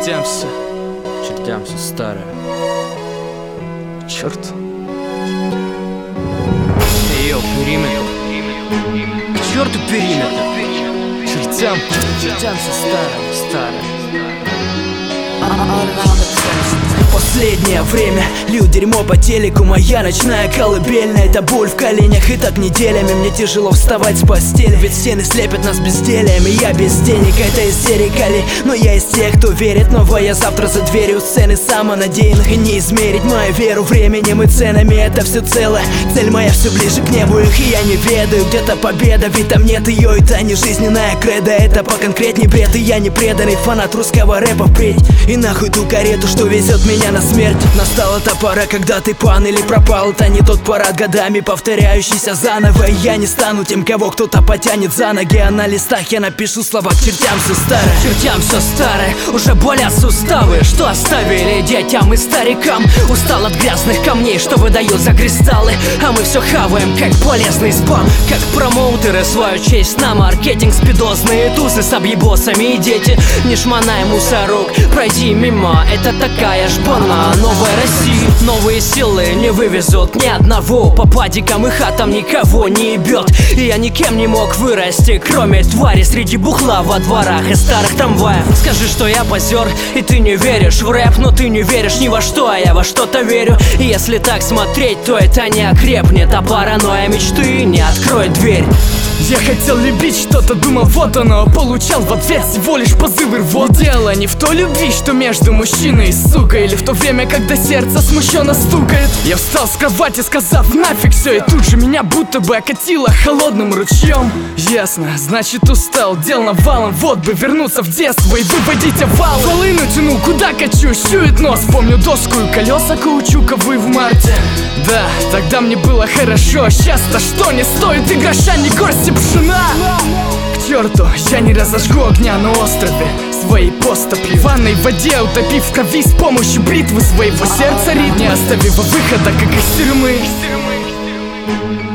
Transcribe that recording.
чертям все старое. Черт. Йоу, периметр. К черту периметр. Чертям все старое. Последнее время лью дерьмо по телеку, моя ночная колыбельная. Это боль в коленях, и так неделями мне тяжело вставать с постели. Ведь стены слепят нас безделием, и я без денег, это истерика ли? Но я из тех, кто верит, новое завтра за дверью. Сцены самонадеянных и не измерить мою веру временем и ценами. Это все целое, цель моя все ближе к небу. Их и я не ведаю, где-то победа, ведь там нет ее. Это не жизненная кредо, это поконкретней бред. И я не преданный фанат русского рэпа впредь. И нахуй ту карету, что везет меня на смерть. Настала та пора, когда ты пан или пропал. Это не тот парад, годами повторяющийся заново. И я не стану тем, кого кто-то потянет за ноги. А на листах я напишу слова: к чертям все старое. Чертям все старое, уже болят суставы, что оставили детям и старикам. Устал от грязных камней, что выдают за кристаллы. А мы все хаваем, как полезный спам. Как промоутеры свою честь на маркетинг. Спидозные тусы с объебосами и дети. Не шмонай, мусорок, пройди мимо. Это такая жбана новой России. Новые силы не вывезут ни одного. По падикам и хатам никого не ебет. И я никем не мог вырасти, кроме твари среди бухла во дворах и старых трамваев. Скажи, что я позер, и ты не веришь в рэп. Но ты не веришь ни во что, а я во что-то верю. И если так смотреть, то это не окрепнет, а паранойя мечты не откроет дверь. Я хотел любить что-то, думал, вот оно. Получал в ответ всего лишь позывы рвот. Дело не в той любви, что между мужчиной и сукой, или в то время, когда сердце смущенно стукает. Я встал с кровати, сказав нафиг все, и тут же меня будто бы окатило холодным ручьем. Ясно, значит устал, дел навалом. Вот бы вернуться в детство и выводить овал. Волыну тяну, куда качусь, чует нос. Помню доску и колеса каучуковые в марте. Да, тогда мне было хорошо. Сейчас-то что не стоит и гроша, ни горсти пшена. К черту, я не разожгу огня на острове своей постопли. В ванной воде утопив в крови с помощью бритвы своего сердца ритм, не оставив выхода, как из тюрьмы.